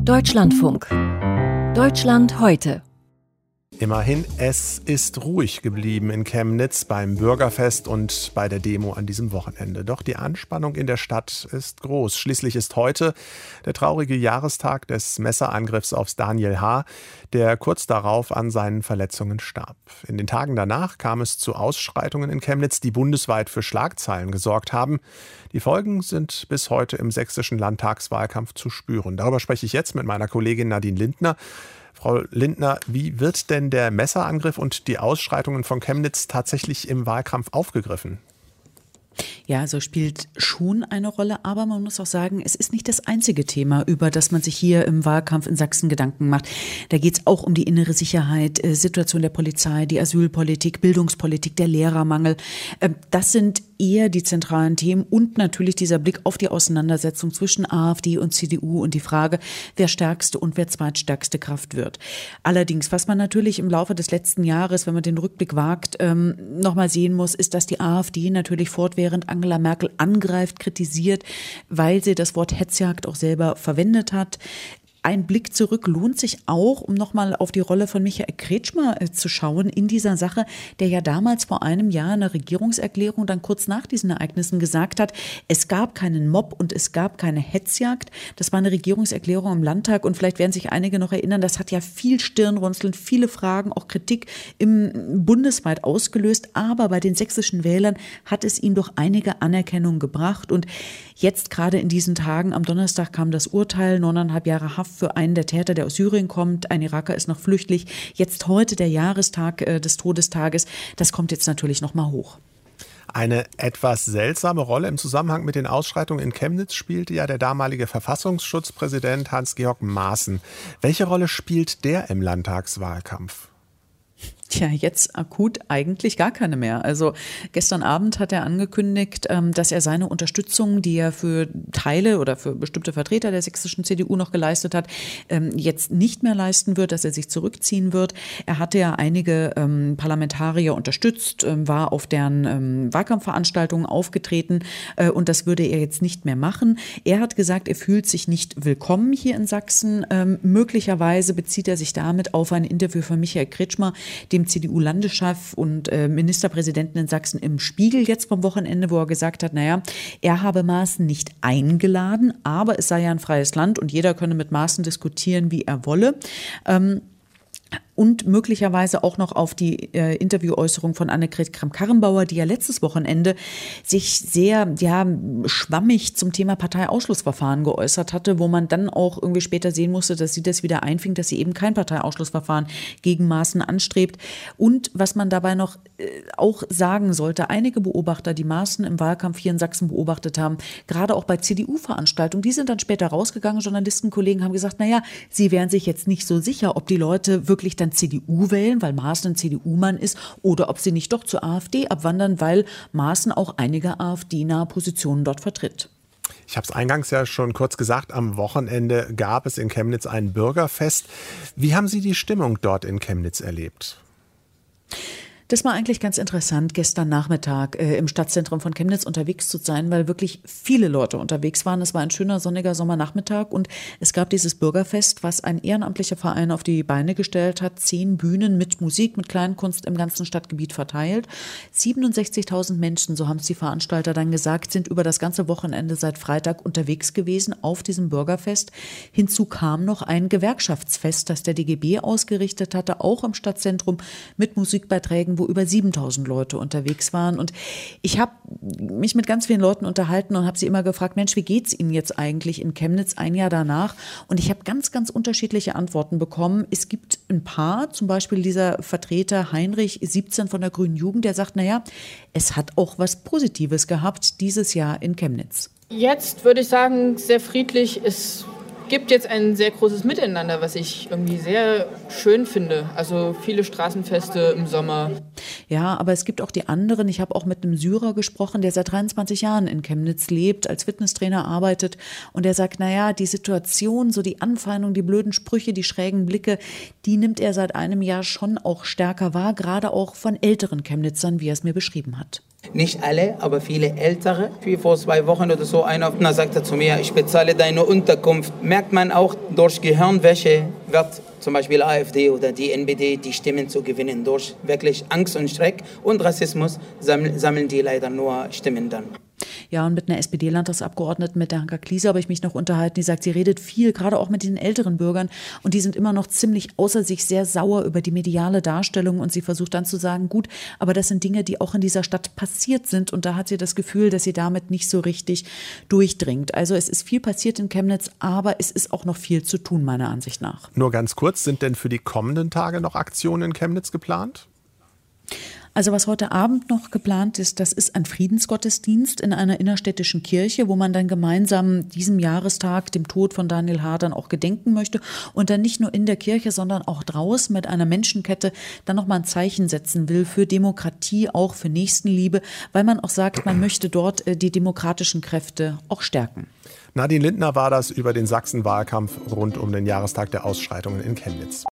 Deutschlandfunk. Deutschland heute. Immerhin, es ist ruhig geblieben in Chemnitz beim Bürgerfest und bei der Demo an diesem Wochenende. Doch die Anspannung in der Stadt ist groß. Schließlich ist heute der traurige Jahrestag des Messerangriffs auf Daniel H., der kurz darauf an seinen Verletzungen starb. In den Tagen danach kam es zu Ausschreitungen in Chemnitz, die bundesweit für Schlagzeilen gesorgt haben. Die Folgen sind bis heute im sächsischen Landtagswahlkampf zu spüren. Darüber spreche ich jetzt mit meiner Kollegin Nadine Lindner. Frau Lindner, wie wird denn der Messerangriff und die Ausschreitungen von Chemnitz tatsächlich im Wahlkampf aufgegriffen? Ja, so spielt schon eine Rolle, aber man muss auch sagen, es ist nicht das einzige Thema, über das man sich hier im Wahlkampf in Sachsen Gedanken macht. Da geht es auch um die innere Sicherheit, Situation der Polizei, die Asylpolitik, Bildungspolitik, der Lehrermangel. Das sind eher die zentralen Themen und natürlich dieser Blick auf die Auseinandersetzung zwischen AfD und CDU und die Frage, wer stärkste und wer zweitstärkste Kraft wird. Allerdings, was man natürlich im Laufe des letzten Jahres, wenn man den Rückblick wagt, nochmal sehen muss, ist, dass die AfD natürlich fortwährend Angela Merkel angreift, kritisiert, weil sie das Wort Hetzjagd auch selber verwendet hat. Ein Blick zurück lohnt sich auch, um nochmal auf die Rolle von Michael Kretschmer zu schauen in dieser Sache, der ja damals vor einem Jahr in der Regierungserklärung dann kurz nach diesen Ereignissen gesagt hat, es gab keinen Mob und es gab keine Hetzjagd. Das war eine Regierungserklärung im Landtag und vielleicht werden sich einige noch erinnern, das hat ja viel Stirnrunzeln, viele Fragen, auch Kritik bundesweit ausgelöst, aber bei den sächsischen Wählern hat es ihm doch einige Anerkennung gebracht und jetzt gerade in diesen Tagen, am Donnerstag kam das Urteil, 9,5 Jahre Haft für einen der Täter, der aus Syrien kommt. Ein Iraker ist noch flüchtig. Jetzt heute der Jahrestag des Todestages. Das kommt jetzt natürlich noch mal hoch. Eine etwas seltsame Rolle im Zusammenhang mit den Ausschreitungen in Chemnitz spielte ja der damalige Verfassungsschutzpräsident Hans-Georg Maaßen. Welche Rolle spielt der im Landtagswahlkampf? Tja, jetzt akut eigentlich gar keine mehr. Also gestern Abend hat er angekündigt, dass er seine Unterstützung, die er für Teile oder für bestimmte Vertreter der sächsischen CDU noch geleistet hat, jetzt nicht mehr leisten wird, dass er sich zurückziehen wird. Er hatte ja einige Parlamentarier unterstützt, war auf deren Wahlkampfveranstaltungen aufgetreten und das würde er jetzt nicht mehr machen. Er hat gesagt, er fühlt sich nicht willkommen hier in Sachsen. Möglicherweise bezieht er sich damit auf ein Interview von Michael Kretschmer, dem CDU-Landeschef und Ministerpräsidenten in Sachsen im Spiegel jetzt vom Wochenende, wo er gesagt hat, naja, er habe Maaßen nicht eingeladen, aber es sei ja ein freies Land und jeder könne mit Maaßen diskutieren, wie er wolle. Und möglicherweise auch noch auf die Interviewäußerung von Annegret Kramp-Karrenbauer, die ja letztes Wochenende sich sehr schwammig zum Thema Parteiausschlussverfahren geäußert hatte, wo man dann auch irgendwie später sehen musste, dass sie das wieder einfing, dass sie eben kein Parteiausschlussverfahren gegen Maaßen anstrebt. Und was man dabei noch auch sagen sollte, einige Beobachter, die Maaßen im Wahlkampf hier in Sachsen beobachtet haben, gerade auch bei CDU-Veranstaltungen, die sind dann später rausgegangen, Journalistenkollegen haben gesagt, naja, sie wären sich jetzt nicht so sicher, ob die Leute wirklich dann CDU wählen, weil Maaßen ein CDU-Mann ist, oder ob sie nicht doch zur AfD abwandern, weil Maaßen auch einige AfD-nahe Positionen dort vertritt. Ich habe es eingangs ja schon kurz gesagt, am Wochenende gab es in Chemnitz ein Bürgerfest. Wie haben Sie die Stimmung dort in Chemnitz erlebt? Das war eigentlich ganz interessant, gestern Nachmittag im Stadtzentrum von Chemnitz unterwegs zu sein, weil wirklich viele Leute unterwegs waren. Es war ein schöner, sonniger Sommernachmittag und es gab dieses Bürgerfest, was ein ehrenamtlicher Verein auf die Beine gestellt hat. 10 Bühnen mit Musik, mit Kleinkunst im ganzen Stadtgebiet verteilt. 67.000 Menschen, so haben es die Veranstalter dann gesagt, sind über das ganze Wochenende seit Freitag unterwegs gewesen auf diesem Bürgerfest. Hinzu kam noch ein Gewerkschaftsfest, das der DGB ausgerichtet hatte, auch im Stadtzentrum mit Musikbeiträgen, wo über 7.000 Leute unterwegs waren. Und ich habe mich mit ganz vielen Leuten unterhalten und habe sie immer gefragt, Mensch, wie geht's Ihnen jetzt eigentlich in Chemnitz ein Jahr danach? Und ich habe ganz, ganz unterschiedliche Antworten bekommen. Es gibt ein paar, zum Beispiel dieser Vertreter Heinrich, 17 von der Grünen Jugend, der sagt, naja, es hat auch was Positives gehabt dieses Jahr in Chemnitz. Jetzt würde ich sagen, sehr friedlich. Es gibt jetzt ein sehr großes Miteinander, was ich irgendwie sehr schön finde. Also viele Straßenfeste im Sommer. Ja, aber es gibt auch die anderen. Ich habe auch mit einem Syrer gesprochen, der seit 23 Jahren in Chemnitz lebt, als Fitnesstrainer arbeitet. Und der sagt, naja, die Situation, so die Anfeindung, die blöden Sprüche, die schrägen Blicke, die nimmt er seit einem Jahr schon auch stärker wahr, gerade auch von älteren Chemnitzern, wie er es mir beschrieben hat. Nicht alle, aber viele Ältere. Wie vor 2 Wochen oder so, einer sagte zu mir, ich bezahle deine Unterkunft. Merkt man auch, durch Gehirnwäsche wird zum Beispiel AfD oder die NPD die Stimmen zu gewinnen. Durch wirklich Angst und Schreck und Rassismus sammeln die leider nur Stimmen dann. Ja, und mit einer SPD-Landtagsabgeordneten, mit der Hanka Kliese, habe ich mich noch unterhalten. Die sagt, sie redet viel, gerade auch mit den älteren Bürgern. Und die sind immer noch ziemlich außer sich, sehr sauer über die mediale Darstellung. Und sie versucht dann zu sagen, gut, aber das sind Dinge, die auch in dieser Stadt passiert sind. Und da hat sie das Gefühl, dass sie damit nicht so richtig durchdringt. Also es ist viel passiert in Chemnitz, aber es ist auch noch viel zu tun, meiner Ansicht nach. Nur ganz kurz, sind denn für die kommenden Tage noch Aktionen in Chemnitz geplant? Also was heute Abend noch geplant ist, das ist ein Friedensgottesdienst in einer innerstädtischen Kirche, wo man dann gemeinsam diesem Jahrestag, dem Tod von Daniel H., dann auch gedenken möchte und dann nicht nur in der Kirche, sondern auch draußen mit einer Menschenkette dann nochmal ein Zeichen setzen will für Demokratie, auch für Nächstenliebe, weil man auch sagt, man möchte dort die demokratischen Kräfte auch stärken. Nadine Lindner war das über den Sachsen-Wahlkampf rund um den Jahrestag der Ausschreitungen in Chemnitz.